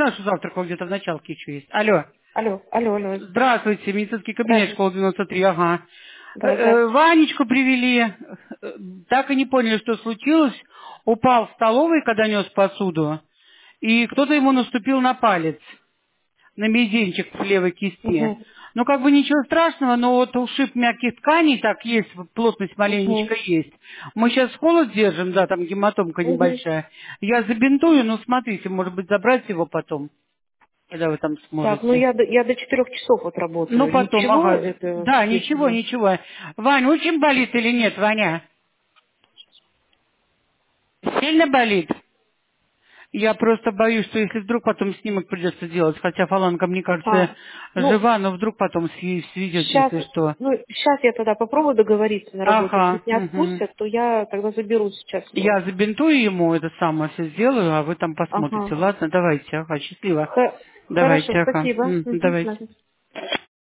знаю, что завтрак где-то в началке еще есть. Алло. Алло. Здравствуйте, медицинский кабинет, Здравствуйте. школа 93, ага. Да. Ванечку привели, так и не поняли, что случилось. Упал в столовой, когда нес посуду, и кто-то ему наступил на палец, на мизинчик в левой кисти. Угу. Ну, как бы ничего страшного, но вот ушиб мягких тканей, так есть, плотность маленечко Угу. есть. Мы сейчас холод держим, да, там гематомка Угу. небольшая. Я забинтую, ну, смотрите, может быть, забрать его потом, когда вы там Так, ну сможете. я до 4 часов вот Ну, работаю. потом, Ничего, ага. это Да, ничего, если... ничего. Вань, очень болит или нет, Ваня? Сильно болит? Я просто боюсь, что если вдруг потом снимок придется делать, хотя фаланга, мне кажется, Ага. Ну, жива, но вдруг потом сведет, сейчас, если что. сейчас я тогда попробую договориться на работе. Если Ага, не угу. отпустят, то я тогда заберу сейчас его. Я забинтую ему это самое все сделаю, а вы там посмотрите. Ага. Ладно, давайте, ага, счастливо. Хорошо, Давайте, ага, спасибо. давайте. Мгм.